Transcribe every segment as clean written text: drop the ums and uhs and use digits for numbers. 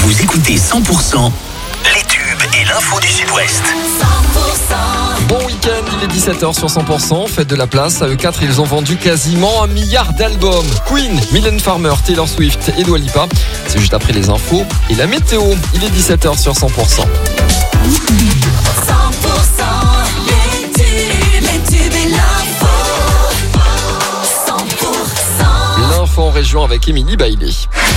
Vous écoutez 100% les tubes et l'info du Sud-Ouest. 100%. Bon week-end, il est 17h sur 100%. Faites de la place. À E4, ils ont vendu quasiment 1 milliard d'albums. Queen, Mylène Farmer, Taylor Swift et Dua Lipa. C'est juste après les infos et la météo. Il est 17h sur 100%. 100%, les tubes et l'info. 100%. L'info en région avec Émilie Bailey.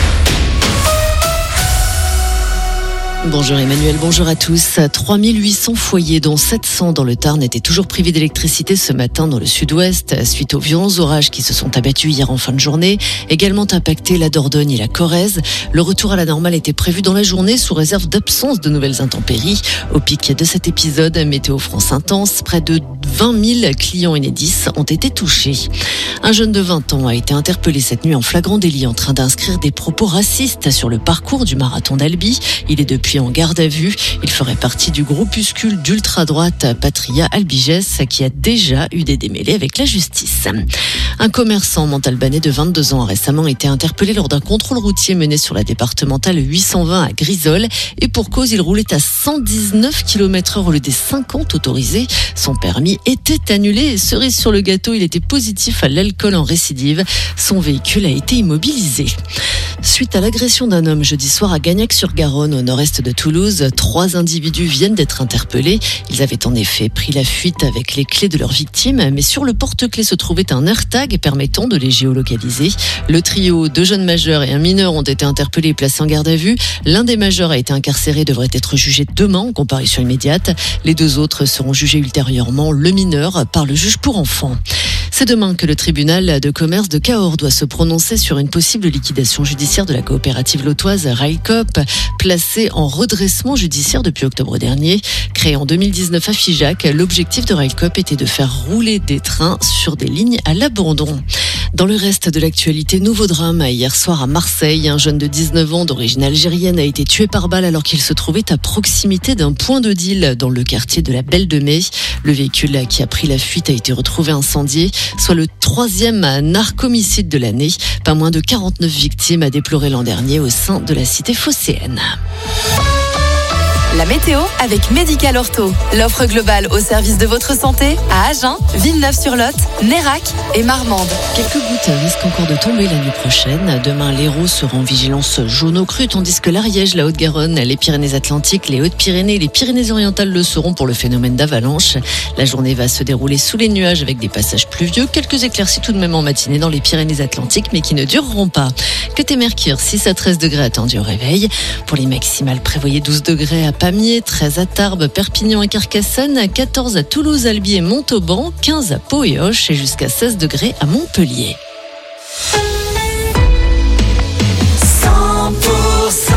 Bonjour Emmanuel, bonjour à tous. 3800 foyers, dont 700 dans le Tarn, étaient toujours privés d'électricité ce matin dans le Sud-Ouest, suite aux violents orages qui se sont abattus hier en fin de journée, également impacté la Dordogne et la Corrèze. Le retour à la normale était prévu dans la journée sous réserve d'absence de nouvelles intempéries. Au pic de cet épisode, Météo France intense, près de 20 000 clients Enedis ont été touchés. Un jeune de 20 ans a été interpellé cette nuit en flagrant délit en train d'inscrire des propos racistes sur le parcours du marathon d'Albi. Il est depuis en garde à vue. Il ferait partie du groupuscule d'ultra-droite Patria Albiges qui a déjà eu des démêlés avec la justice. Un commerçant montalbanais de 22 ans a récemment été interpellé lors d'un contrôle routier mené sur la départementale 820 à Grisol. Et pour cause, il roulait à 119 km/h au lieu des 50 autorisés. Son permis était annulé et cerise sur le gâteau, il était positif à l'alcool en récidive. Son véhicule a été immobilisé. Suite à l'agression d'un homme jeudi soir à Gagnac-sur-Garonne, au nord-est de Toulouse, 3 individus viennent d'être interpellés. Ils avaient en effet pris la fuite avec les clés de leur victime, mais sur le porte-clés se trouvait un AirTag permettant de les géolocaliser. Le trio, 2 jeunes majeurs et un mineur, ont été interpellés et placés en garde à vue. L'un des majeurs a été incarcéré et devrait être jugé demain en comparution immédiate. Les 2 autres seront jugés ultérieurement, le mineur par le juge pour enfants. C'est demain que le tribunal de commerce de Cahors doit se prononcer sur une possible liquidation judiciaire de la coopérative lotoise Railcoop, placée en redressement judiciaire depuis octobre dernier. Créée en 2019 à Figeac, l'objectif de Railcoop était de faire rouler des trains sur des lignes à l'abandon. Dans le reste de l'actualité, nouveau drame hier soir à Marseille. Un jeune de 19 ans d'origine algérienne a été tué par balle alors qu'il se trouvait à proximité d'un point de deal dans le quartier de la Belle de Mai. Le véhicule qui a pris la fuite a été retrouvé incendié, soit le 3e narcomicide de l'année. Pas moins de 49 victimes à déplorer l'an dernier au sein de la cité phocéenne. La météo avec Médical Ortho. L'offre globale au service de votre santé à Agen, Villeneuve-sur-Lot, Nérac et Marmande. Quelques gouttes risquent encore de tomber la nuit prochaine. Demain, l'Hérault sera en vigilance jaune au cru, tandis que l'Ariège, la Haute-Garonne, les Pyrénées-Atlantiques, les Hautes-Pyrénées et les Pyrénées-Orientales le seront pour le phénomène d'avalanche. La journée va se dérouler sous les nuages avec des passages pluvieux. Quelques éclaircies tout de même en matinée dans les Pyrénées-Atlantiques, mais qui ne dureront pas. Côté Mercure, 6 à 13 degrés attendus au réveil. Pour les maximales, prévoyez 12 degrés à Pamiers, 13 à Tarbes, Perpignan et Carcassonne, 14 à Toulouse, Albi et Montauban, 15 à Pau et Auch et jusqu'à 16 degrés à Montpellier. 100%.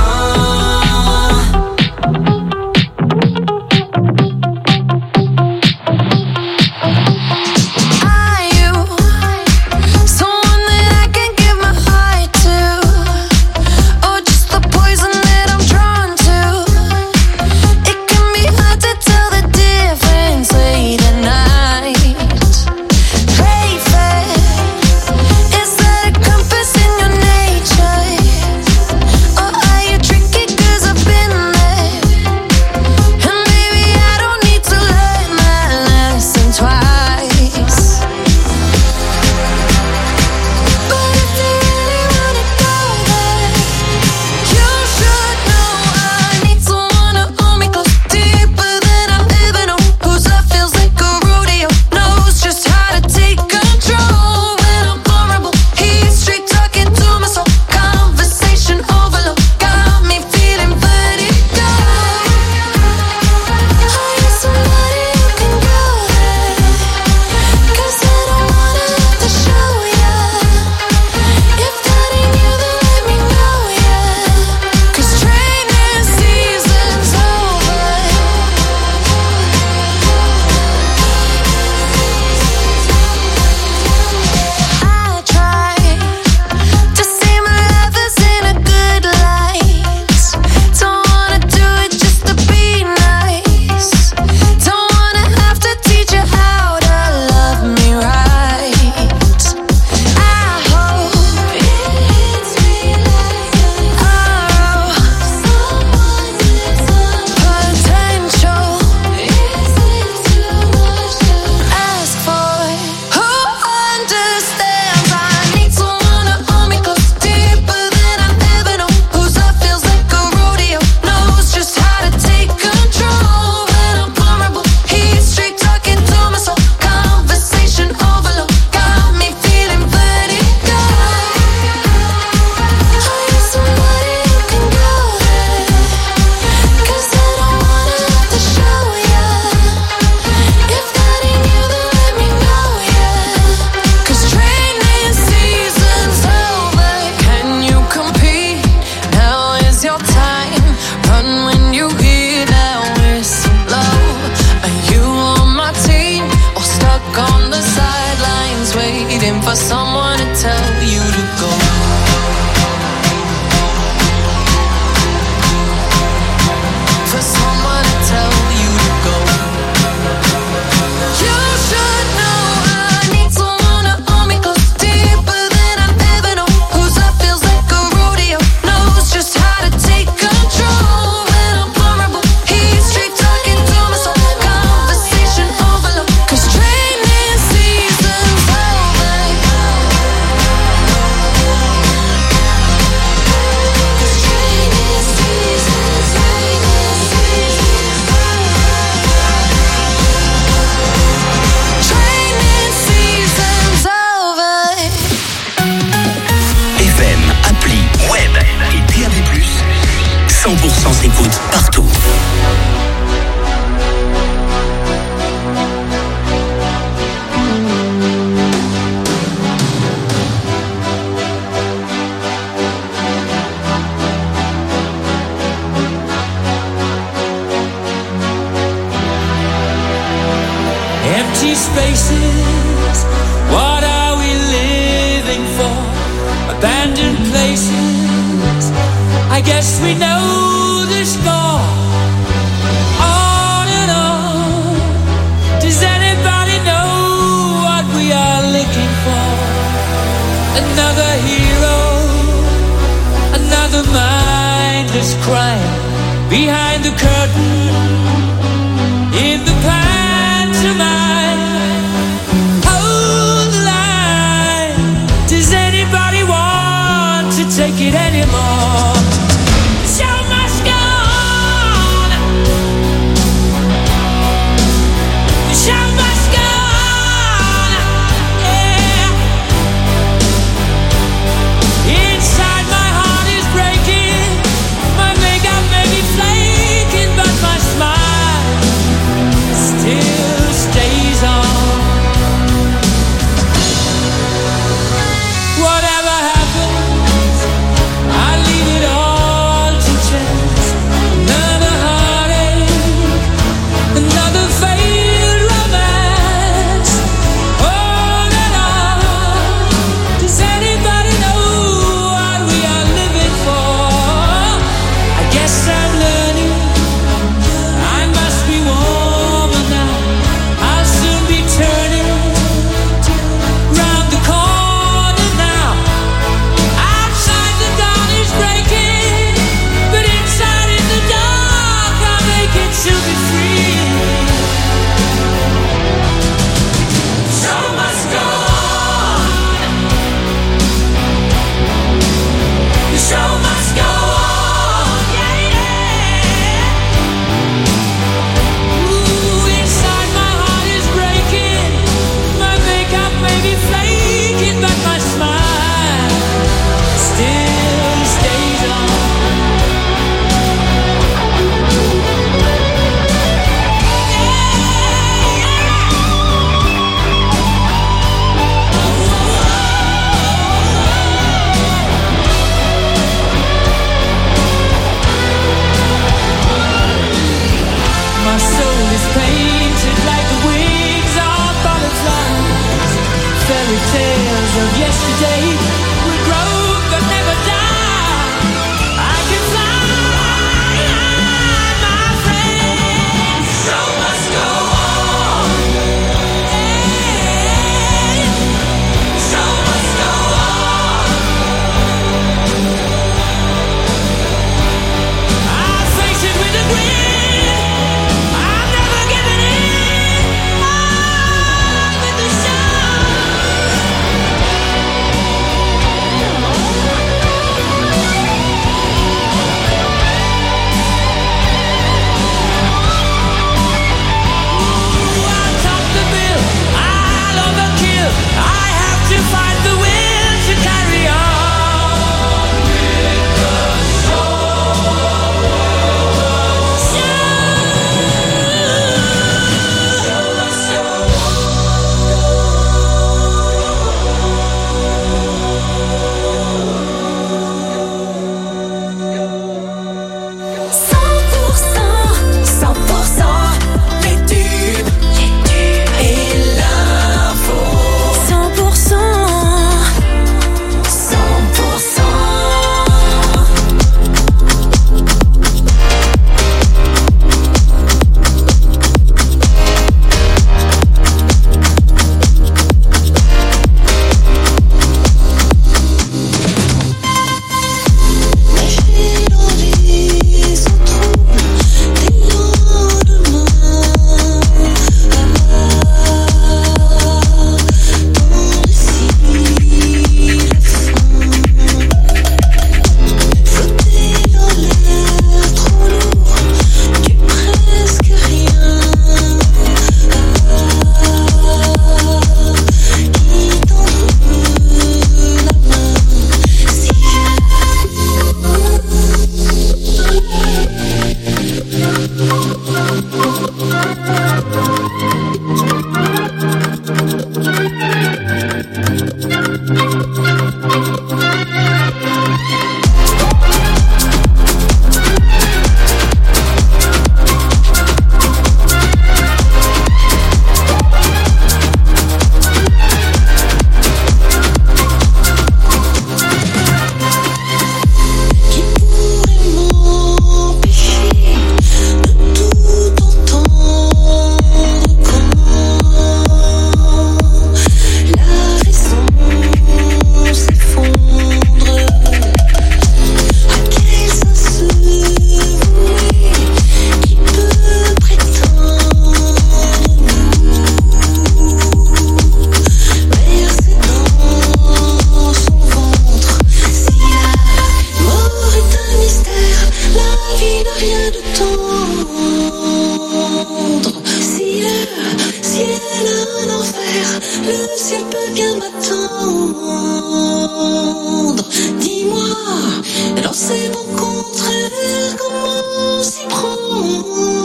Is that a 100% s'écoute partout. Empty spaces, what are we living for? Abandoned places, I guess we know the score. On and on, does anybody know what we are looking for? Another hero, another mindless crime. Behind the curtain, in the pantomime. Hold the line, does anybody want to take it anymore? The show must go on. The show must go on. Yeah. Inside my heart is breaking. My makeup may be flaking, but my smile la vie n'a rien de tendre. Si le ciel a un enfer, le ciel peut bien m'attendre. Dis-moi, dans ces mots contraires, comment s'y prendre?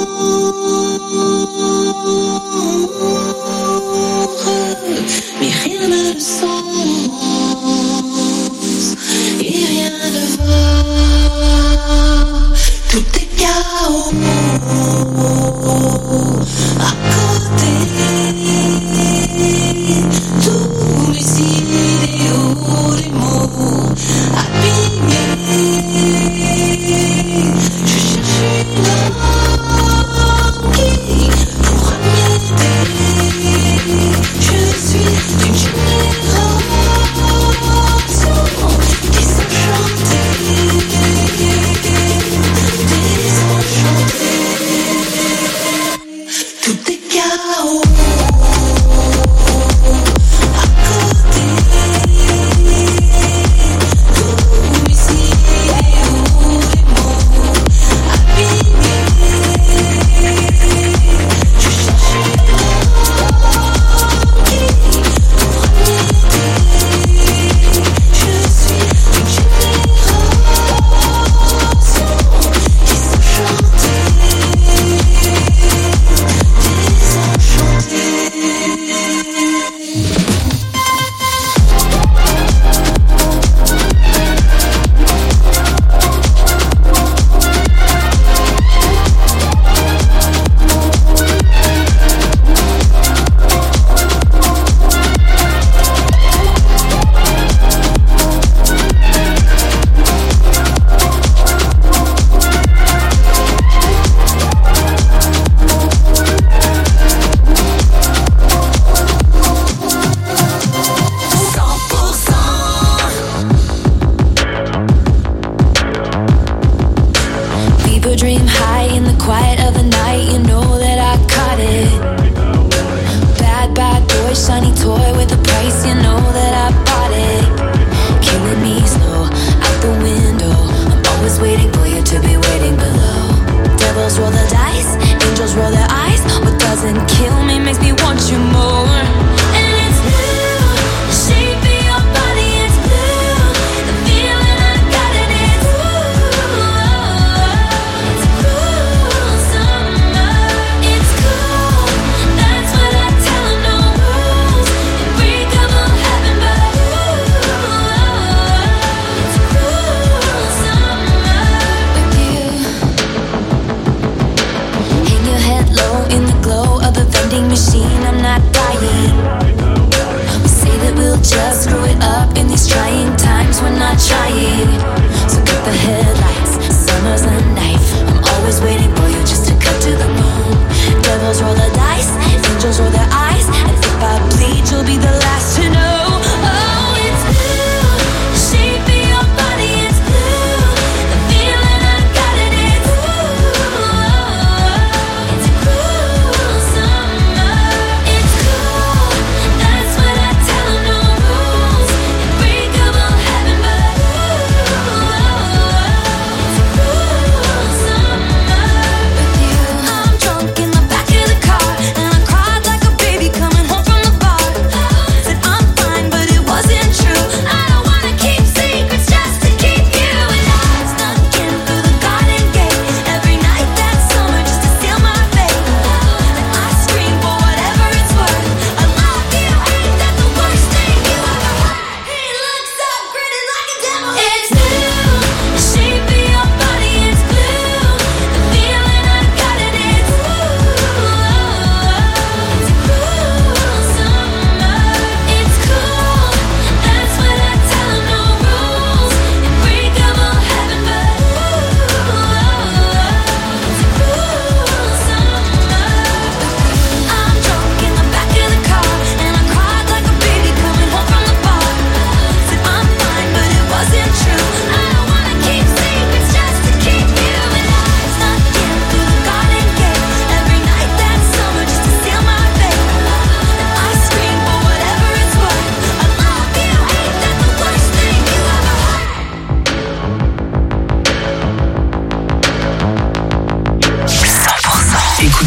Mais rien n'a de sens et rien ne va. Tout est chaos à côté. Tous les idéaux, les mots abîmés. Je cherche une âme qui pourra m'aider. Je suis d'une génération désenchantée. Tout est chaos à côté. Tous mes idéaux, les mots abîmés. Je cherche une âme qui pourra m'aider. Je suis d'une génération désenchantée. People dream high in the quiet of the night. You know that I caught it. Bad, bad boy, shiny toy with a price. You know that I bought it. Killing me slow, out the window. I'm always waiting for you to be waiting below. Devils roll the dice, angels roll their eyes. What doesn't kill me makes me want you more. And it's blue, the shape of your body, it's blue. The feeling I got in it, it's cool summer. It's cool, that's what I tell 'em, no rules. Unbreakable heaven, but it's cool summer with you. Hang your head low in the glow of the vending machine. I'm not dying. We say that we'll just screw it up in these trying times. We're not trying. So cut the headlights. Summer's a knife. I'm always waiting for you just to cut to the bone. Devils roll the dice. Angels roll their eyes. And if I bleed, you'll be the last to know. Oh, it's blue. The shape of your body, it's blue. The feeling I got in it, it's cool summer. It's cool, that's what I tell 'em, no rules. Unbreakable heaven, but it's cool summer.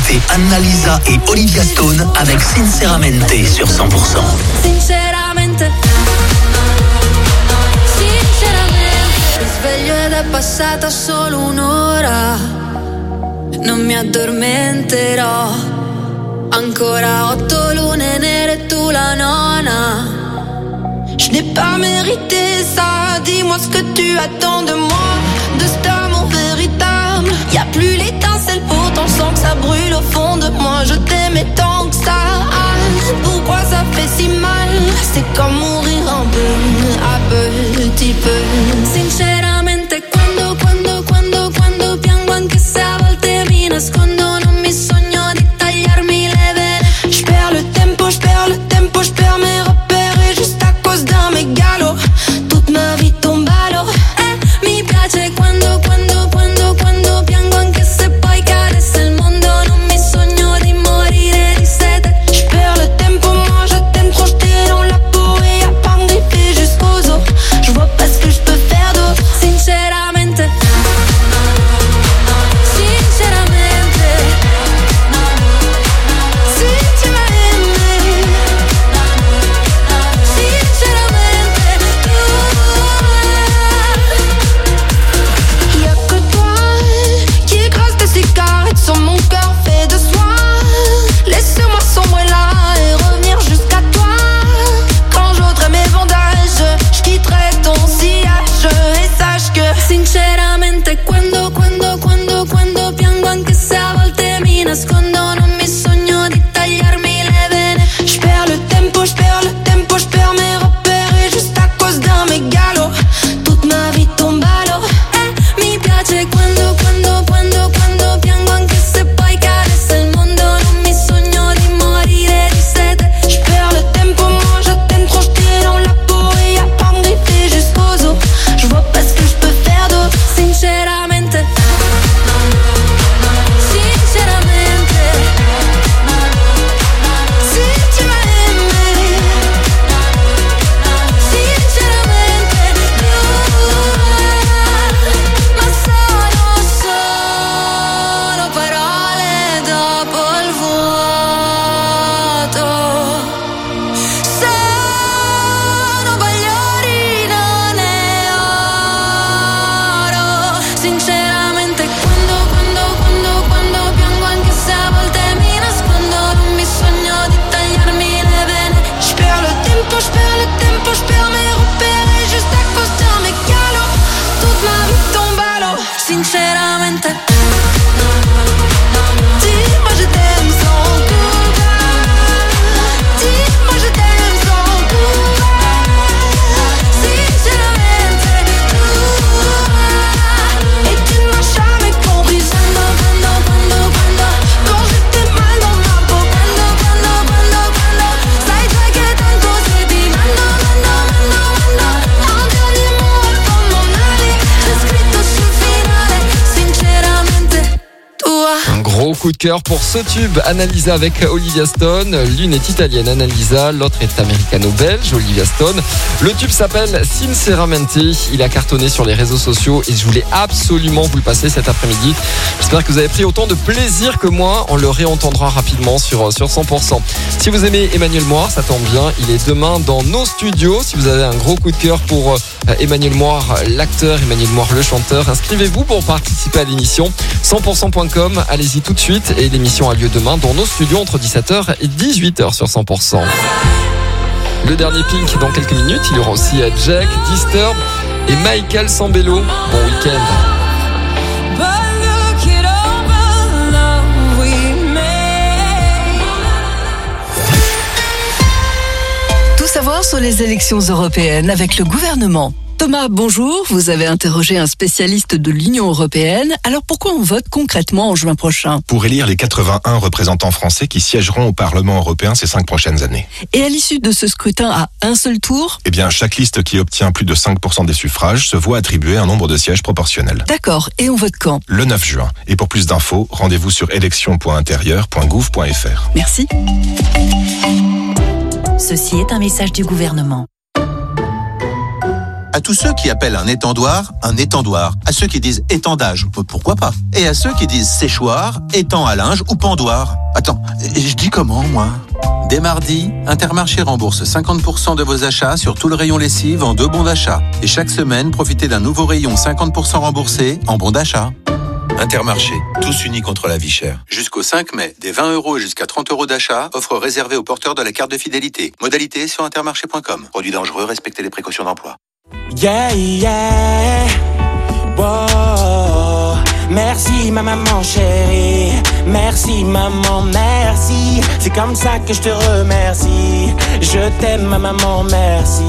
Écoutez Annalisa et Olivia Stone avec Sinceramente sur 100%. Sinceramente, mi sveglio ed è passata solo un'ora. Non mi addormenterò. Ancora 8 lune nere e tu la nona. Je n'ai pas mérité ça. Dis-moi ce que tu attends de moi, de cet amour véritable. Y'a plus l'étincelle, pourtant je sens que ça brûle au fond de moi. Je t'aimais tant que ça. Pourquoi ça fait si mal? C'est comme mourir un peu, à petit peu. Sinceramente, quando piango, anche se a volte mi nascondo, non mi sogno di tagliarmi le vene. Je perds le tempo, je perds mes repères et juste à cause d'un mégalo, toute ma vie tombe à l'eau. Mi piace quando piango, anche se poi cadesse il mondo, non mi sogno di morire di sete. Je perds le tempo, moi je t'aime trop, je t'ai dans la peau et y'a pas me griffer jusqu'aux os. Je vois pas ce que je peux faire d'autre, sinceramente. Sinceramente, si tu m'as aimé, sinceramente, y'a que toi qui écrase tes cigarettes sur mon cœur fait de soie. Laisse-moi sombrer là et revenir jusqu'à toi. Quand j'ôterai mes bandages, je quitterai ton sillage et sache que sinceramente quando piango, anche se a volte mi nascondo, non mi sogno di tagliarmi le vene. Je perds le tempo, je perds mes repères et juste à cause d'un mégalo, toute ma vie tombe à l'eau. Mi piace quando piango, anche se poi cadesse il mondo, non mi sogno di morire di sete. Je perds le tempo, moi je t'aime trop, je t'ai dans la peau et y'a pas me griffer jusqu'aux os. Je vois pas ce que je peux faire d'autre, sinceramente. Sinceramente, si tu m'as aimé, sinceramente, ma solo parole dopo il vuoto. Sono bagliori, non è oro. Sinceramente quando piango, anche se a volte mi nascondo, non mi sogno di tagliarmi le vene. Je perds le tempo, je perds mes repères et juste à cause d'un mégalo, toute ma vie tombe à l'eau. Sinceramente, dis-moi je t'aime sans courage. Dis-moi je t'aime sans courage. Sinceramente, et tu ne m'as jamais compris. Quand j'étais mal dans ma peau, sai già che tanto sei di mano. Un dernier mot avant mon aller, j'ai scritto sul finale, sinceramente, tua. Un gros coup de cœur pour ce tube, Annalisa avec Olivia Stone. L'une est italienne, Annalisa, l'autre est américano-belge, Olivia Stone. Le tube s'appelle Sinceramente. Il a cartonné sur les réseaux sociaux et je voulais absolument vous le passer cet après-midi. J'espère que vous avez pris autant de plaisir que moi. On le réentendra rapidement sur 100%. Si vous aimez Emmanuel Moir, ça tombe bien. Il est demain dans nos studios. Si vous avez un gros coup de cœur pour Emmanuel Moir, l'acteur, Emmanuel Moir, le chanteur, inscrivez-vous pour participer à l'émission 100%.com. Allez-y tout de suite et l'émission a lieu demain dans nos studios entre 17h et 18h sur 100%. Le dernier Pink dans quelques minutes. Il y aura aussi Jack, Disturb et Michael Sambello. Bon week-end. Tout savoir sur les élections européennes avec le gouvernement. Thomas, bonjour. Vous avez interrogé un spécialiste de l'Union européenne. Alors pourquoi on vote concrètement en juin prochain? Pour élire les 81 représentants français qui siégeront au Parlement européen ces 5 prochaines années. Et à l'issue de ce scrutin à un seul tour? Eh bien, chaque liste qui obtient plus de 5% des suffrages se voit attribuer un nombre de sièges proportionnel. D'accord. Et on vote quand? Le 9 juin. Et pour plus d'infos, rendez-vous sur élections.intérieur.gouv.fr. Merci. Ceci est un message du gouvernement. À tous ceux qui appellent un étendoir, à ceux qui disent étendage, pourquoi pas? Et à ceux qui disent séchoir, étang à linge ou pendoir. Attends, je dis comment, moi? Dès mardi, Intermarché rembourse 50% de vos achats sur tout le rayon lessive en 2 bons d'achat. Et chaque semaine, profitez d'un nouveau rayon 50% remboursé en bons d'achat. Intermarché, tous unis contre la vie chère. Jusqu'au 5 mai, des 20 € et jusqu'à 30 € d'achat, offre réservée aux porteurs de la carte de fidélité. Modalité sur intermarché.com. Produit dangereux, respectez les précautions d'emploi. Yeah, yeah. Wow. Merci ma maman chérie. Merci maman, merci. C'est comme ça que je te remercie. Je t'aime ma maman, merci.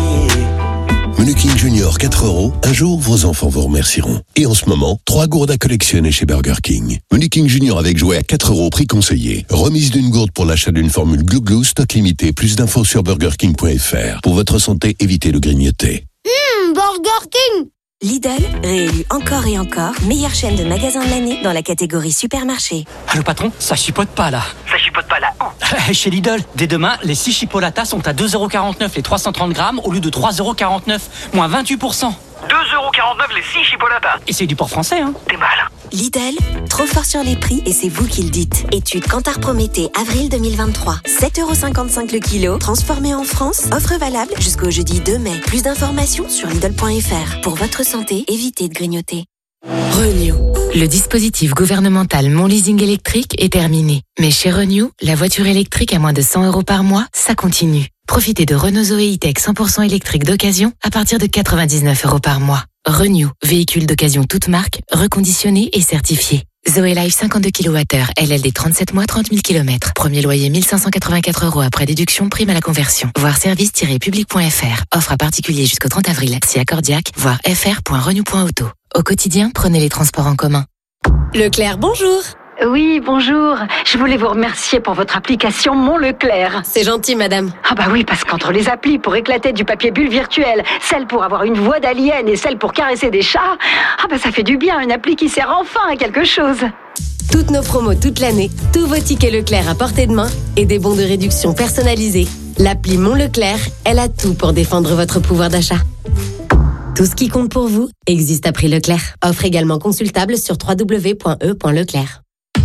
Menu King Junior 4 €. Un jour, vos enfants vous remercieront. Et en ce moment, 3 gourdes à collectionner chez Burger King. Menu King Junior avec jouet à 4 € prix conseillé. Remise d'une gourde pour l'achat d'une formule Glou Glou, stock limité. Plus d'infos sur burgerking.fr. Pour votre santé, évitez le grignoter. Burger King! Lidl, réélu encore et encore, meilleure chaîne de magasins de l'année dans la catégorie supermarché. Allô patron, ça chipote pas là. Ça chipote pas là où? Chez Lidl, dès demain, les 6 chipolatas sont à 2,49 € les 330 grammes au lieu de 3,49 €, moins 28%. 2,49 € les 6 chipolatas. Et c'est du port français, hein. T'es mal. Lidl, trop fort sur les prix et c'est vous qui le dites. Étude Kantar Prométhée, avril 2023. 7,55 € le kilo, transformé en France. Offre valable jusqu'au jeudi 2 mai. Plus d'informations sur Lidl.fr. Pour votre santé, évitez de grignoter. Renew. Le dispositif gouvernemental Mon Leasing électrique est terminé. Mais chez Renew, la voiture électrique à moins de 100 € par mois, ça continue. Profitez de Renault Zoé E-Tech 100% électrique d'occasion à partir de 99 € par mois. Renew, véhicule d'occasion toute marque, reconditionné et certifié. Zoé Life 52 kWh, LLD 37 mois, 30 000 km. Premier loyer 1584 € après déduction, prime à la conversion. Voir service-public.fr. Offre à particulier jusqu'au 30 avril. Si accordiaque, voir fr.renew.auto. Au quotidien, prenez les transports en commun. Leclerc, bonjour. Oui, bonjour. Je voulais vous remercier pour votre application Mon Leclerc. C'est gentil, madame. Ah bah oui, parce qu'entre les applis pour éclater du papier bulle virtuel, celle pour avoir une voix d'alien et celle pour caresser des chats, ah bah ça fait du bien, une appli qui sert enfin à quelque chose. Toutes nos promos toute l'année, tous vos tickets Leclerc à portée de main et des bons de réduction personnalisés. L'appli Mon Leclerc, elle a tout pour défendre votre pouvoir d'achat. Tout ce qui compte pour vous existe à prix Leclerc. Offre également consultable sur www.e.leclerc.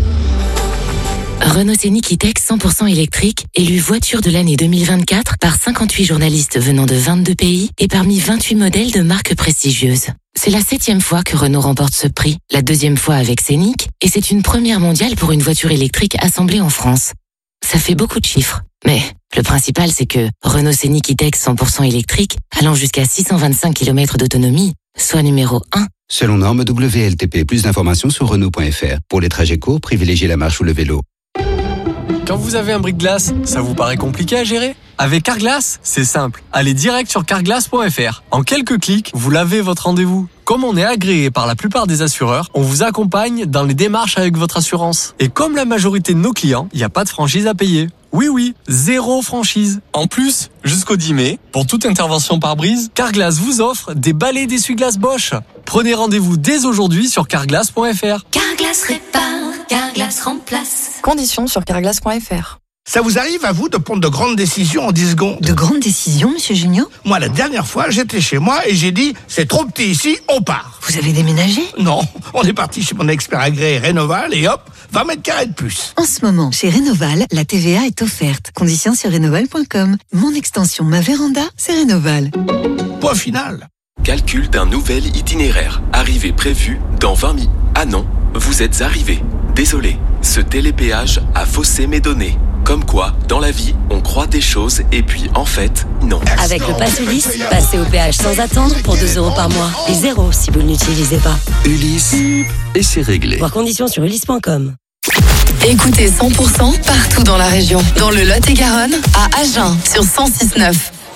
Renault Scénic E-Tech 100% électrique, élu voiture de l'année 2024 par 58 journalistes venant de 22 pays et parmi 28 modèles de marques prestigieuses. C'est la 7e fois que Renault remporte ce prix, la 2e fois avec Scénic, et c'est une première mondiale pour une voiture électrique assemblée en France. Ça fait beaucoup de chiffres, mais le principal c'est que Renault Scénic E-Tech 100% électrique, allant jusqu'à 625 km d'autonomie, soit numéro 1. Selon norme WLTP, plus d'informations sur Renault.fr. Pour les trajets courts, privilégiez la marche ou le vélo. Quand vous avez un bris-de-glace, ça vous paraît compliqué à gérer? Avec Carglass, c'est simple. Allez direct sur carglass.fr. En quelques clics, vous lavez votre rendez-vous. Comme on est agréé par la plupart des assureurs, on vous accompagne dans les démarches avec votre assurance. Et comme la majorité de nos clients, il n'y a pas de franchise à payer. Oui, 0 franchise. En plus, jusqu'au 10 mai, pour toute intervention par brise, Carglass vous offre des balais d'essuie-glace Bosch. Prenez rendez-vous dès aujourd'hui sur carglass.fr. Carglass répare, Carglass remplace. Conditions sur carglass.fr. Ça vous arrive à vous de prendre de grandes décisions en 10 secondes? De grandes décisions, monsieur Junio? Moi, la dernière fois, j'étais chez moi et j'ai dit, c'est trop petit ici, on part. Vous avez déménagé? Non, on est parti chez mon expert agréé Rénoval et hop, 20 mètres carrés de plus. En ce moment, chez Rénoval, la TVA est offerte. Conditions sur rénoval.com. Mon extension Ma Véranda, c'est Rénoval. Point final. Calcul d'un nouvel itinéraire. Arrivée prévue dans 20 minutes. Ah non, vous êtes arrivé. Désolé, ce télépéage a faussé mes données. Comme quoi, dans la vie, on croit des choses et puis en fait, non. Avec le Pass Ulysse, passez au péage sans attendre pour 2 € par mois. Et 0 si vous ne l'utilisez pas. Ulysse, et c'est réglé. Voir conditions sur ulysse.com. Écoutez 100% partout dans la région. Dans le Lot-et-Garonne, à Agen, sur 106.9.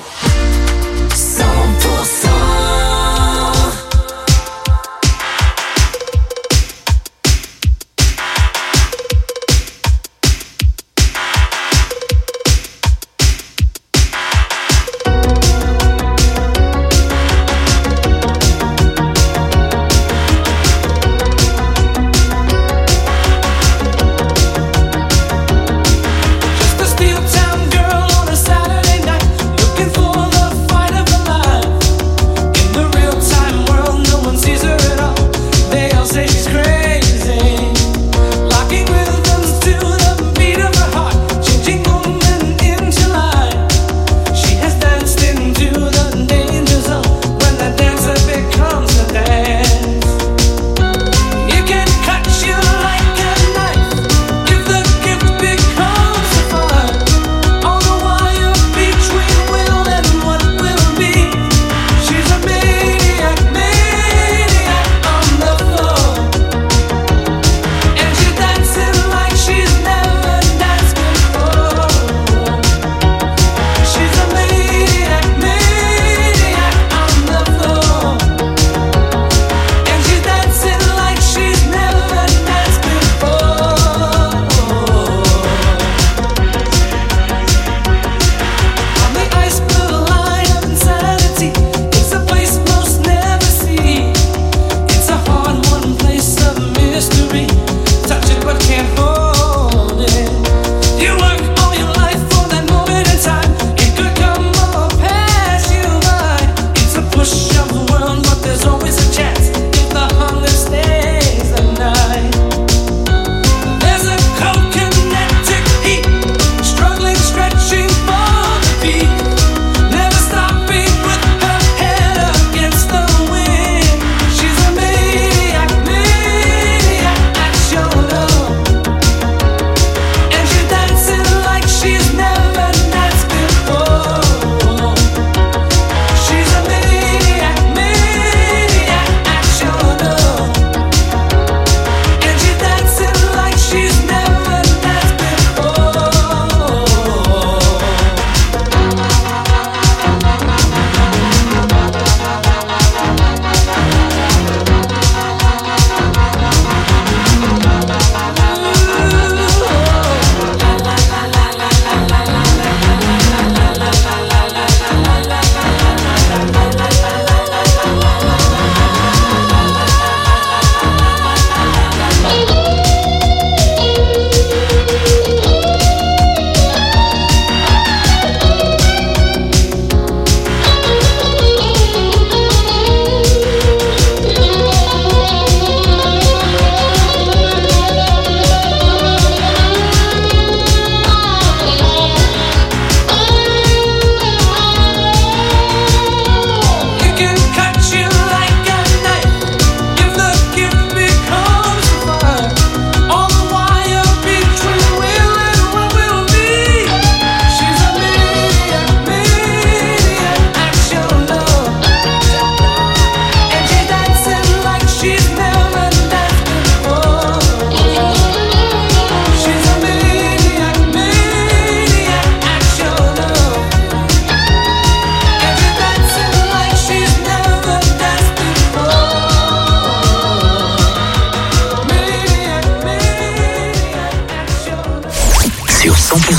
100%. Just a steel town girl on a Saturday night, looking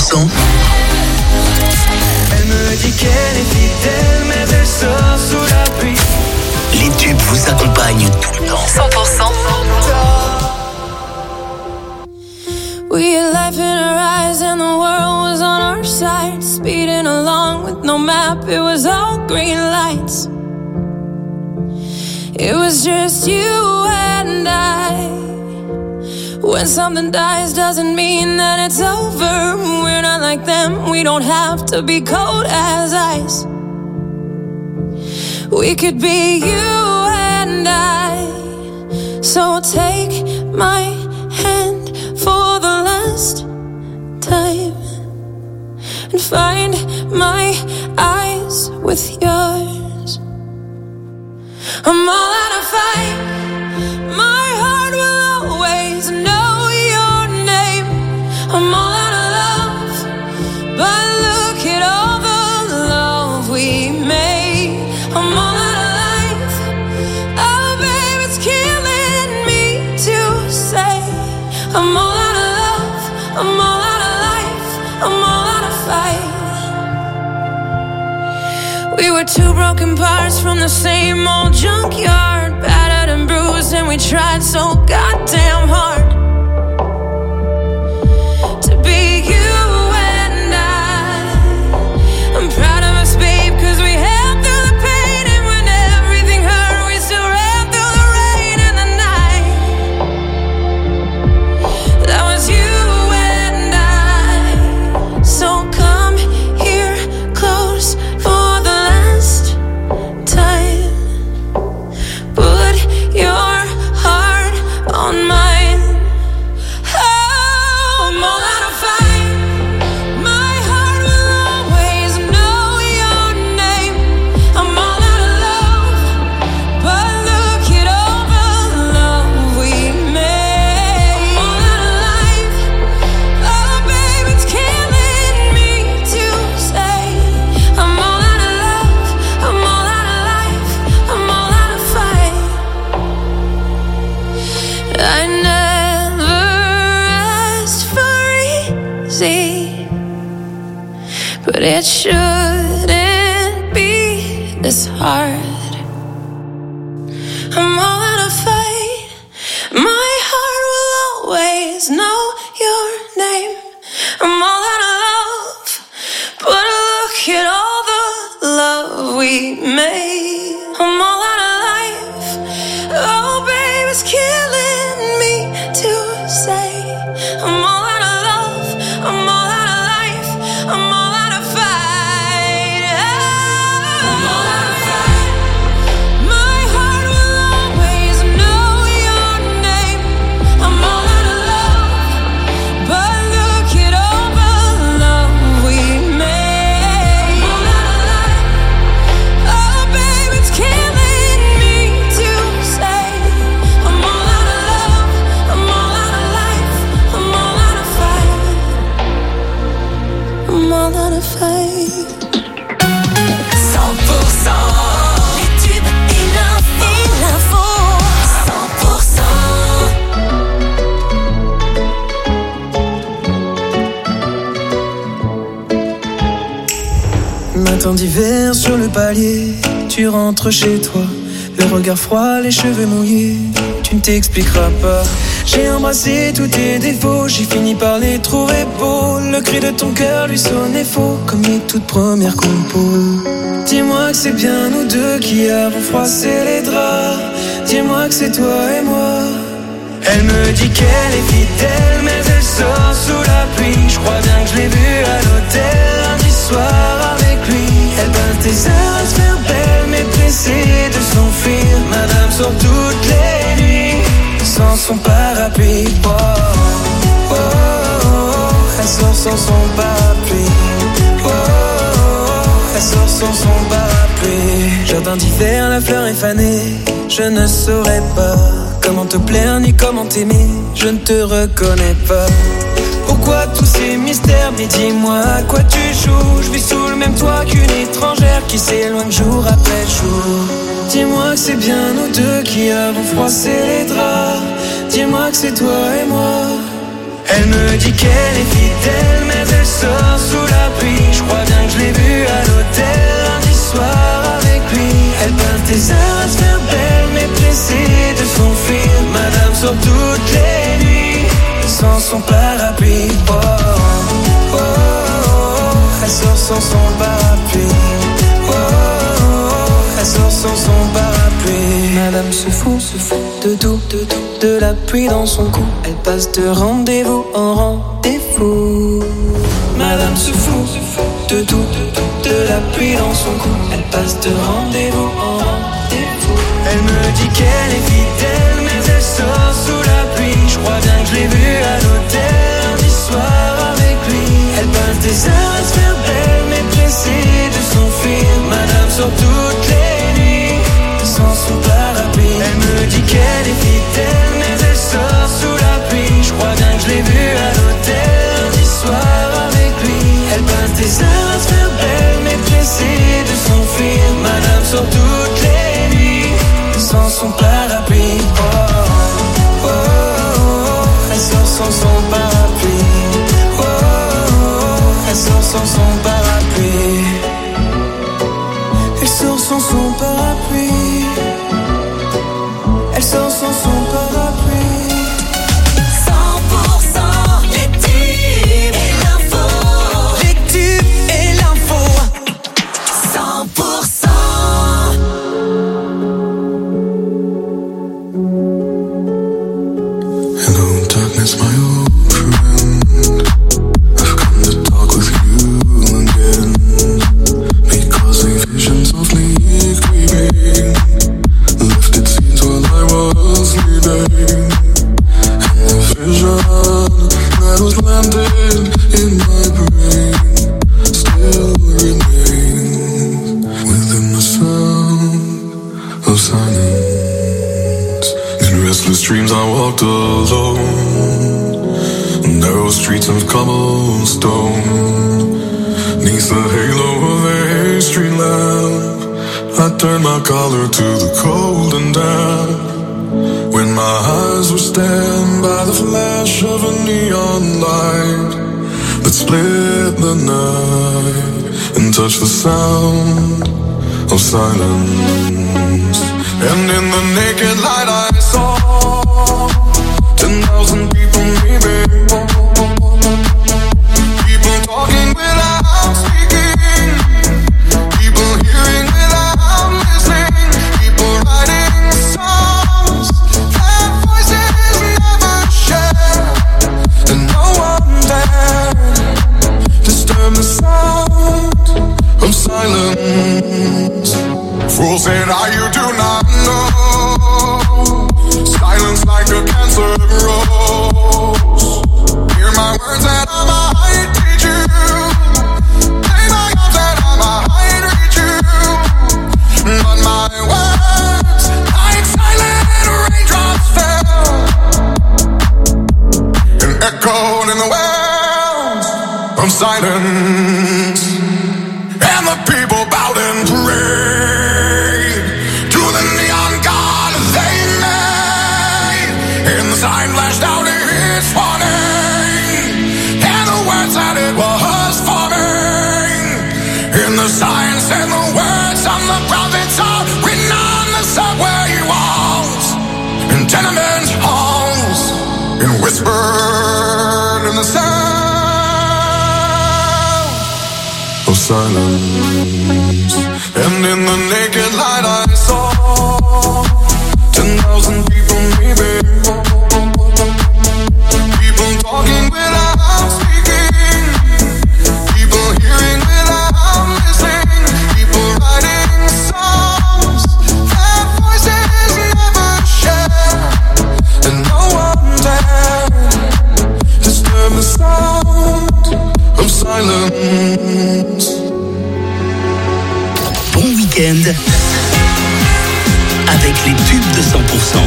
100%. Elle me dit qu'elle est fidèle, mais elle sort sous la pluie. Les tubes vous accompagnent tout le temps. 100%. We had life in our eyes and the world was on our side. Speeding along with no map, it was all green lights. It was just you and I. When something dies doesn't mean that it's over. We're not like them, we don't have to be cold as ice. We could be you and I. So take my hand for the last time and find my eyes with yours. I'm all out of fight. My heart will always know your name. I'm all out of love, but look at all the love we made. I'm all out of life. Oh babe, it's killing me to say I'm all out of love, I'm all out of life, I'm all out of fight. We were two broken parts from the same old junkyard, battered and bruised, and we tried so goddamn hard to be you and I. I'm proud of us, babe, cause we held through the pain, and when everything hurt, we still ran through the rain and the night. That was you and I. So come here close for the last time. Put your heart on mine. Oh, I'm all out of fight. My heart will always know your name. I'm all out of love, but look at all the love we made. I'm all out of life. Oh, babe, it's killing me to say I'm all out of love, I'm all out of life, I'm all out of fight. I never asked for easy, but it shouldn't be this hard. I'm all out of fight. My heart will always know your name. I'm all out of love, but look at all the love we made. I'm all out of life. Oh, babe, it's killing me to say I'm all out of love, I'm all out of life, I'm all out of fight. I'm all out of fight. My heart will always know your name. I'm all out of love, but look at all the love we made. I'm all out of life. Oh, babe, it's killing me to say I'm all out of love, I'm all out of life, I'm all out of fight. I'm all out of fight. 100%. Les tubes et l'info. 100%. Matin d'hiver sur le palier, tu rentres chez toi, le regard froid, les cheveux mouillés, tu ne t'expliqueras pas. J'ai embrassé tous tes défauts, j'ai fini par les trouver beaux. Le cri de ton cœur lui sonnait faux, comme les toutes premières compos. Dis-moi que c'est bien nous deux qui avons froissé les draps. Dis-moi que c'est toi et moi. Elle me dit qu'elle est fidèle, mais elle sort sous la pluie. Je crois bien que je l'ai vue à l'hôtel lundi soir avec lui. Elle passe des heures à se faire belle, mais pressée de s'enfuir. Madame sort toutes les nuits sans son parapluie. Oh, oh, oh, oh. Elle sort sans son parapluie. Oh, oh, oh. Elle sort sans son parapluie. Jardin d'hiver, la fleur est fanée. Je ne saurais pas comment te plaire ni comment t'aimer. Je ne te reconnais pas. Pourquoi tous ces mystères? Mais dis-moi à quoi tu joues. Je vis sous le même toit qu'une étrangère qui s'éloigne jour après jour. Dis-moi que c'est bien nous deux qui avons froissé les draps. Dis-moi que c'est toi et moi. Elle me dit qu'elle est fidèle, mais elle sort sous la pluie. Je crois bien que je l'ai vue à l'hôtel lundi soir avec lui. Elle peint tes heures à se faire belle, mais pressée de s'enfuir. Madame sort toutes les nuits sans son parapluie. Oh, oh, oh, oh. Elle sort sans son parapluie. Oh, oh, oh. Elle sort sans son parapluie. Madame se fout de tout, de la pluie dans son cou. Elle passe de rendez-vous en rendez-vous. Madame se fout de tout, de la pluie dans son cou. Elle passe de rendez-vous en rendez-vous. Elle me dit qu'elle est fidèle, mais elle sort sous la pluie. Je crois bien que je l'ai vue à l'hôtel lundi soir avec lui. Elle passe des heures à se faire belle, mais pressée de s'enfuir. Madame sort toutes les nuits sans son parapluie. Elle me dit qu'elle est fidèle, mais elle sort sous la pluie. Je crois bien que je l'ai vue à l'hôtel lundi soir avec lui. Elle passe des heures à se faire belle, mais pressée de s'enfuir. Madame sort toutes les nuits sans son parapluie. Oh, oh, oh, oh. Elle sort sans son parapluie. Oh, oh, oh. Elle sort sans son parapluie. Elle sort sans son parapluie. Elle sort sans son parapluie. 100% les tubes et l'info. Les tubes et l'info. 100%. Hello, darkness, my old friend. I've come to talk with you again. Because a vision softly creeping left its scenes while I was sleeping. And the vision that was landed in my brain still remains within the sound of silence. In restless dreams I walked alone, narrow streets of cobblestone. Neath the halo of a street lamp, I turned my collar to the cold and damp. When my eyes were stabbed by the flash of a neon light that split the night and touched the sound of silence. And in the naked light I saw 10,000 people maybe. People talking without speaking. People hearing without listening. People writing songs that voices never share. And no one dared disturb the sound of silence. Fools say that you do not know. Silence like a cancer grows. Hear my words and I might teach you. Play my arms and I might reach you. But my words, like silent raindrops, fell and echoed in the wells of silence. And the people bowed and prayed to the neon god they made. And the sign flashed out its warning, and the words that it was forming. And the sign said the words on the prophets are written on the subway walls, in tenement halls, and whispered in the sound of silence. And in the naked light I saw 10,000 people maybe. People talking without speaking. People hearing without listening. People writing songs that voices never share. And no one dared disturb the sound of silence. Bon week-end avec les tubes de 100%.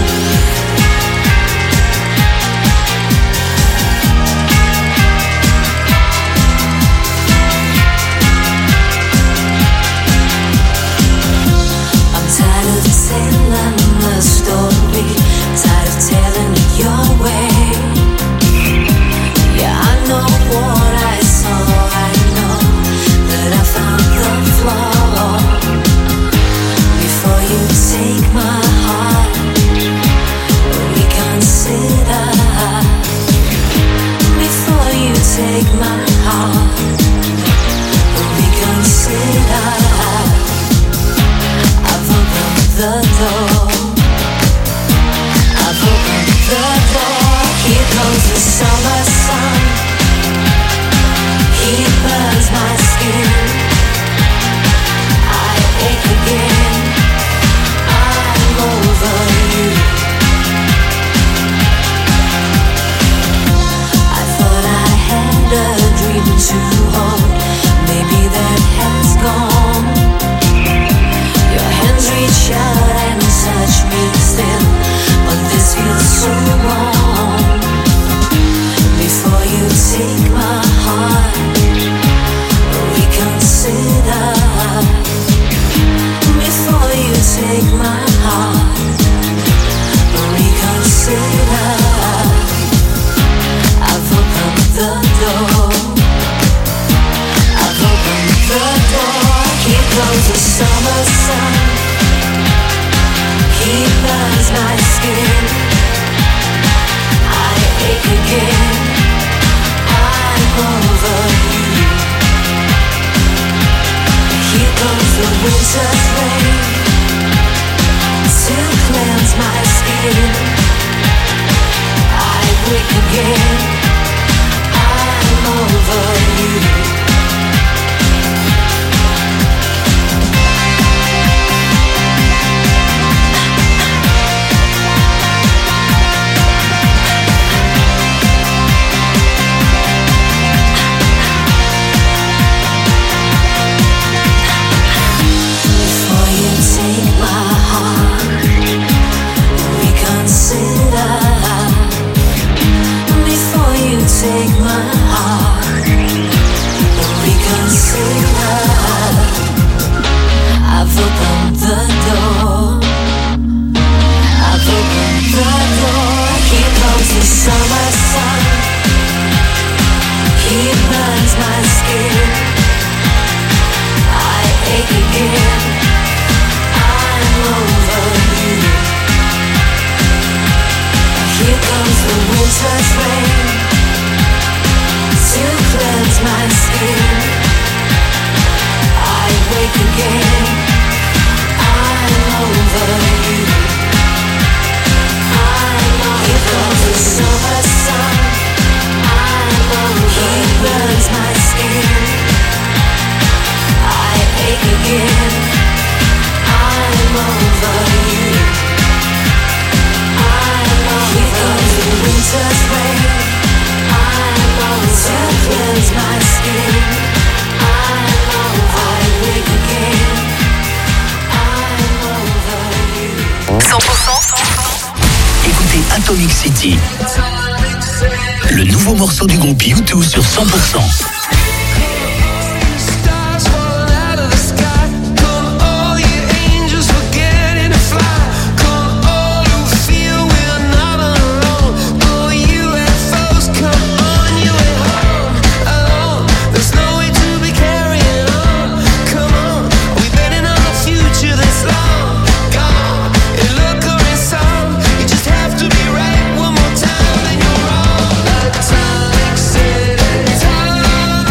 I'm tired of telling the story, tired of telling it your way. Yeah, I know what I saw. burns my skin. I wake again. I'm over you. Take my heart, reconsider. I've opened the door. I've opened the door. Here comes the summer sun. He burns my skin. I ache again. I'm over you. Here comes the winter's rain to cleanse my skin. I wake again. I'm over you. Here comes the summer sun. He burns my skin. I ache again. I'm over you. Here comes the winter's rain to cleanse my skin. I wake again. I'm over you. 100%. Écoutez Atomic City, le nouveau morceau du groupe U2 sur 100%. Time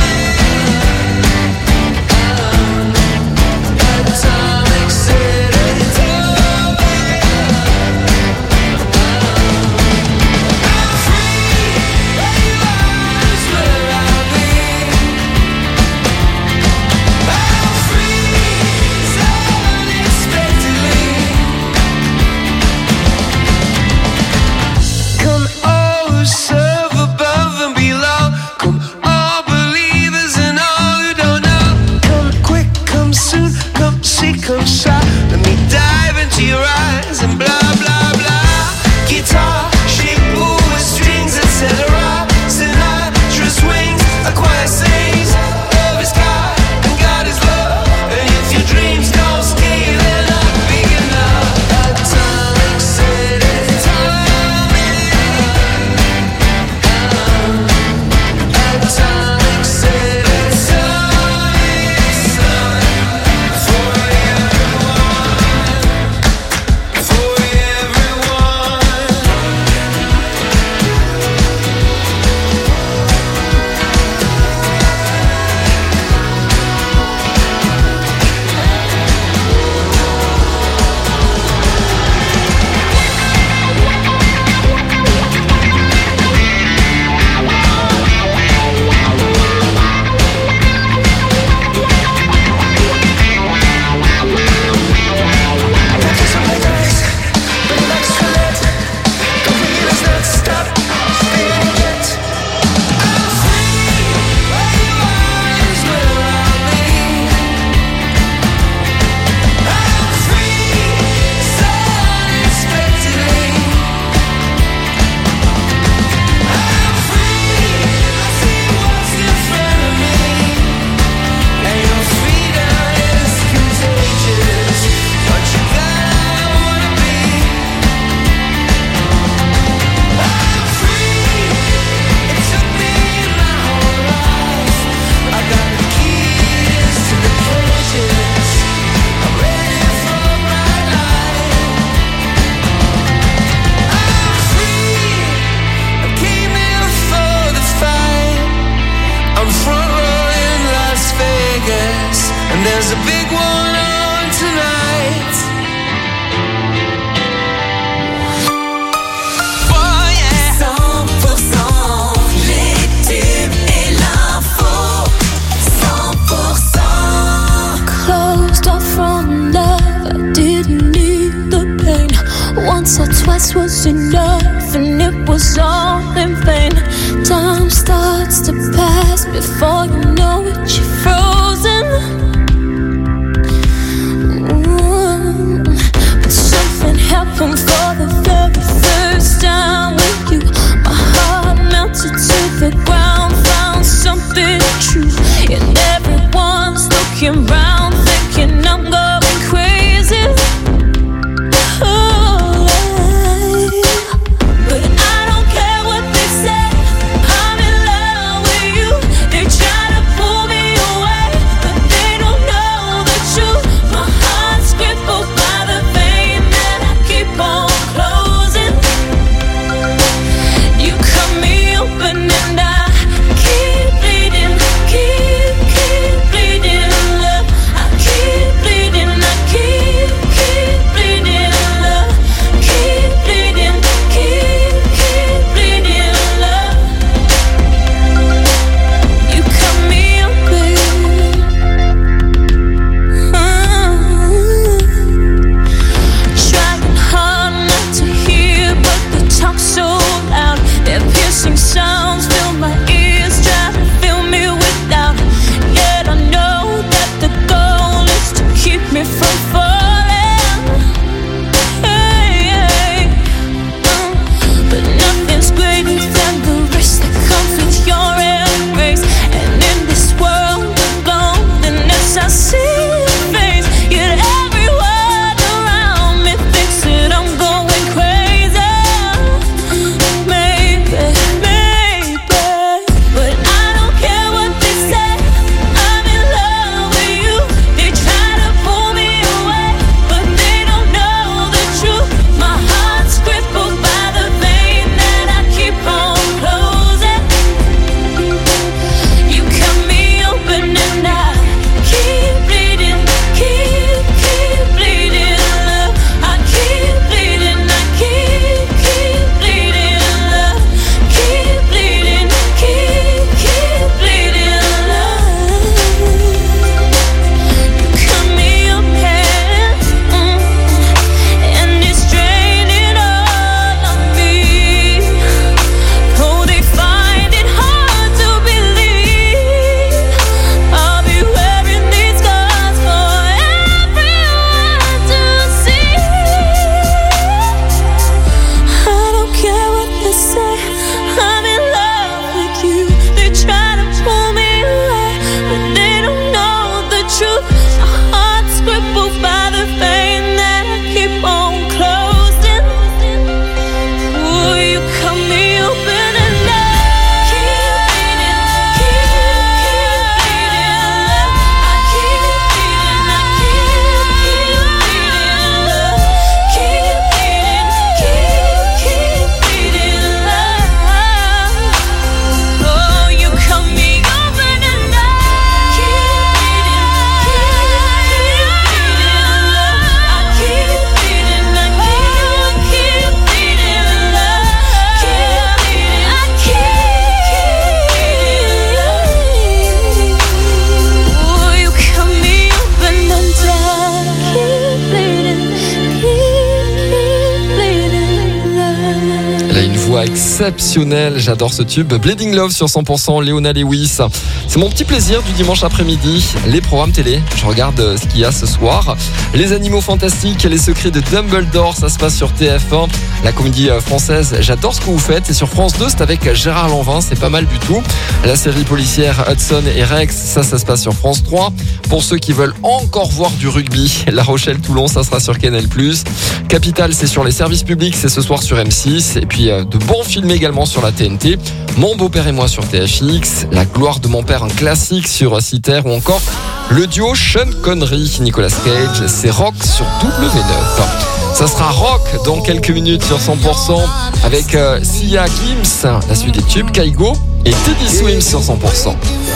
exceptionnel. J'adore ce tube. Bleeding Love sur 100%, Leona Lewis. C'est mon petit plaisir du dimanche après-midi. Les programmes télé, je regarde ce qu'il y a ce soir. Les animaux fantastiques, les secrets de Dumbledore, ça se passe sur TF1. La comédie française, j'adore ce que vous faites. Et sur France 2, c'est avec Gérard Lanvin, c'est pas mal du tout. La série policière Hudson et Rex, ça se passe sur France 3. Pour ceux qui veulent encore voir du rugby, La Rochelle-Toulon, ça sera sur Canal+. Capital, c'est sur les services publics, c'est ce soir sur M6. Et puis de bons films également sur la TNT. Mon beau-père et moi sur TFX. La gloire de mon père, un classique sur Citer. Ou encore le duo Sean Connery, Nicolas Cage. C'est Rock sur W9. Ça sera Rock dans quelques minutes sur 100% avec Sia Kims, la suite des tubes, Kaigo et Teddy Swims sur 100%.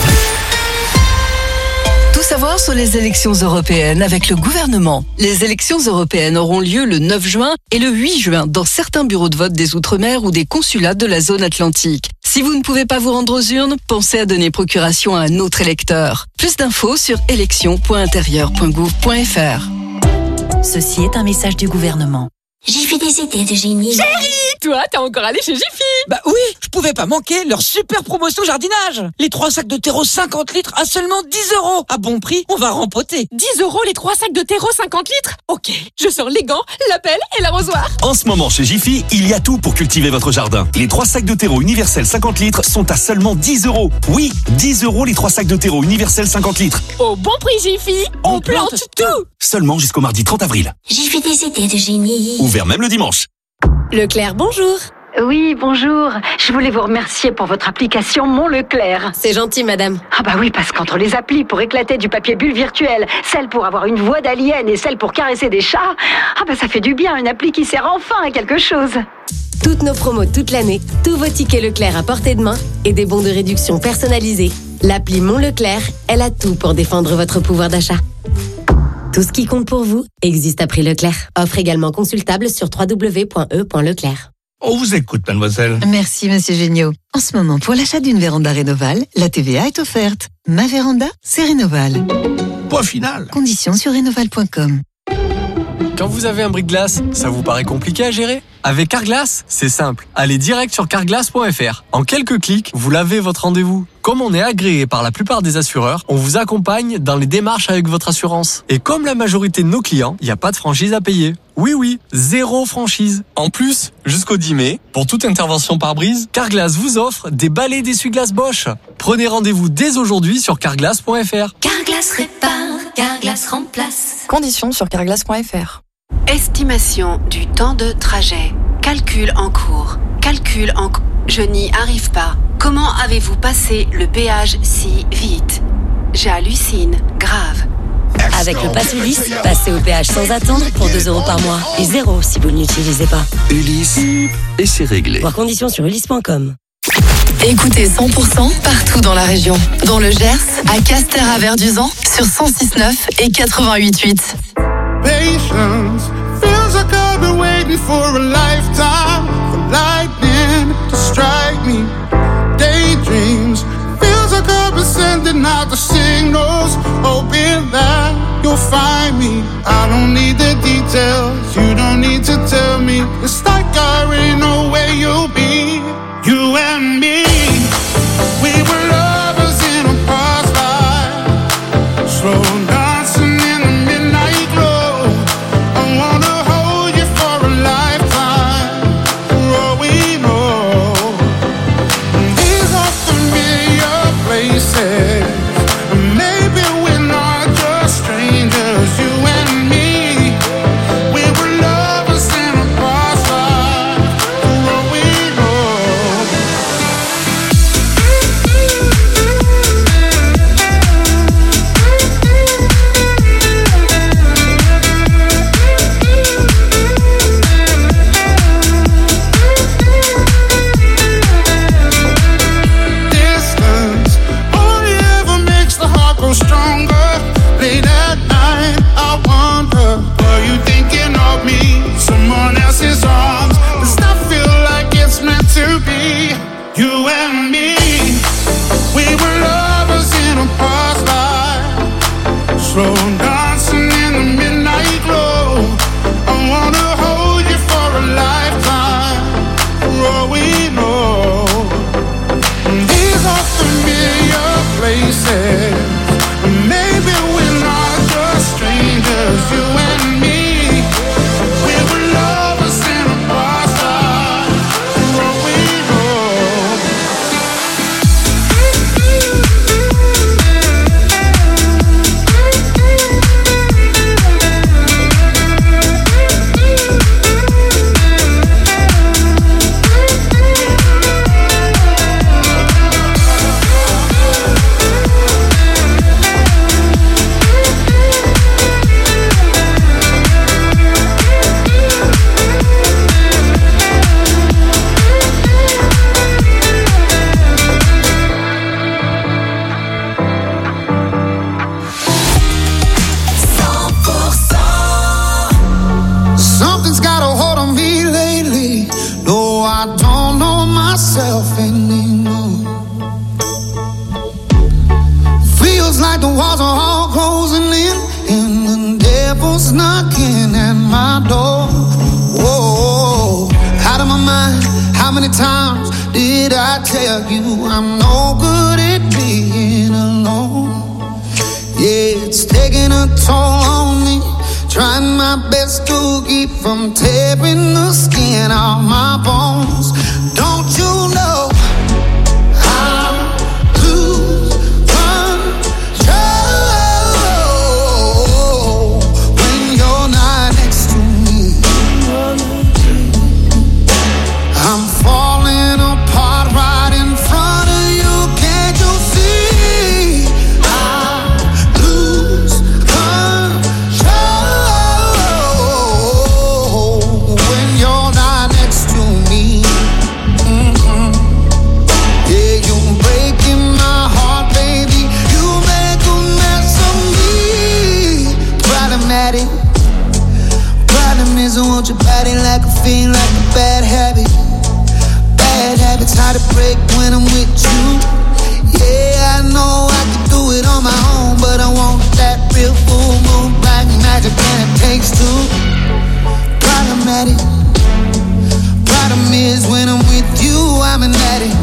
Tout savoir sur les élections européennes avec le gouvernement. Les élections européennes auront lieu le 9 juin et le 8 juin dans certains bureaux de vote des Outre-mer ou des consulats de la zone atlantique. Si vous ne pouvez pas vous rendre aux urnes, pensez à donner procuration à un autre électeur. Plus d'infos sur élection.intérieur.gouv.fr. Ceci est un message du gouvernement. J'ai fait des idées de génie. Chérie, toi, t'es encore allé chez Jiffy? Bah oui, je pouvais pas manquer leur super promotion jardinage. Les 3 sacs de terreau 50 litres à seulement 10 €. À bon prix, on va rempoter. 10 € les 3 sacs de terreau 50 litres? Ok, je sors les gants, la pelle et l'arrosoir. En ce moment, chez Jiffy, il y a tout pour cultiver votre jardin. Les 3 sacs de terreau universels 50 litres sont à seulement 10 €. Oui, 10 € les 3 sacs de terreau universels 50 litres. Au bon prix Jiffy, on plante tout. Seulement jusqu'au mardi 30 avril. J'ai fait des idées de génie. Ouvert même le dimanche. Leclerc, bonjour. Oui, bonjour. Je voulais vous remercier pour votre application Mon Leclerc. C'est gentil, madame. Ah bah oui, parce qu'entre les applis pour éclater du papier bulle virtuel, celle pour avoir une voix d'alien et celle pour caresser des chats, ah bah ça fait du bien, une appli qui sert enfin à quelque chose. Toutes nos promos toute l'année, tous vos tickets Leclerc à portée de main et des bons de réduction personnalisés. L'appli Mon Leclerc, elle a tout pour défendre votre pouvoir d'achat. Tout ce qui compte pour vous existe à prix Leclerc. Offre également consultable sur www.e.leclerc. On vous écoute, mademoiselle. Merci, monsieur Géniaud. En ce moment, pour l'achat d'une véranda Rénoval, la TVA est offerte. Ma véranda, c'est Rénoval. Point final. Conditions sur rénoval.com. Quand vous avez un bris-de-glace, ça vous paraît compliqué à gérer? Avec Carglass, c'est simple. Allez direct sur carglass.fr. En quelques clics, vous lavez votre rendez-vous. Comme on est agréé par la plupart des assureurs, on vous accompagne dans les démarches avec votre assurance. Et comme la majorité de nos clients, il n'y a pas de franchise à payer. Oui, 0 franchise. En plus, jusqu'au 10 mai, pour toute intervention par brise, Carglass vous offre des balais d'essuie-glace Bosch. Prenez rendez-vous dès aujourd'hui sur carglass.fr. Carglass répare, Carglass remplace. Conditions sur carglass.fr. Estimation du temps de trajet. Calcul en cours. Je n'y arrive pas. Comment avez-vous passé le péage si vite? J'hallucine. Grave. Avec le Pass Ulysse, passez au péage sans attendre pour 2 € par mois. Et 0 si vous ne l'utilisez pas. Ulysse, et c'est réglé. Voir conditions sur ulysse.com. Écoutez 100% partout dans la région. Dans le Gers, à Castres-à-Verduzan, sur 106.9 et 88.8. Patience feels like I've been waiting for a lifetime for lightning to strike me. Daydreams feels like I've been sending out the signals, hoping that you'll find me. I don't need the details, you don't need to tell me. It's like I already know where you'll be. You and me, we were lovers in a past life, slow dancing in the midnight glow. I wanna hold you for a lifetime, for all we know. These are familiar places, and maybe we're not just strangers. You and me, we were lovers in a past life, for all we know. Distance only ever makes the heart grow stronger. Late at night, I wonder, are you thinking of me? Someone else's arms. Does that feel like it's meant to be? You and me, we were lovers in a past life, slow dancing in the midnight glow. I wanna hold you for a lifetime, for all we know. myself anymore. Feels like the walls are all closing in, and the devil's knocking at my door. Whoa, out of my mind. How many times did I tell you I'm no good at being alone? Yeah, it's taking a toll on me. Trying my best to keep from tearing the skin off my bones. Don't you know I lose control when you're not next to me? I'm falling apart right in front of you. Can't you see? I lose control when you're not next to me. Yeah, you're breaking my heart, baby. You make a mess of me. Problematic. Problem is I want your body like a fiend, like a bad habit. Bad habits hard to break when I'm with you. Yeah, I know I can do it on my own, but I want that real full moon black magic, and it takes two. Problematic. Problem is when I'm with you, I'm an addict.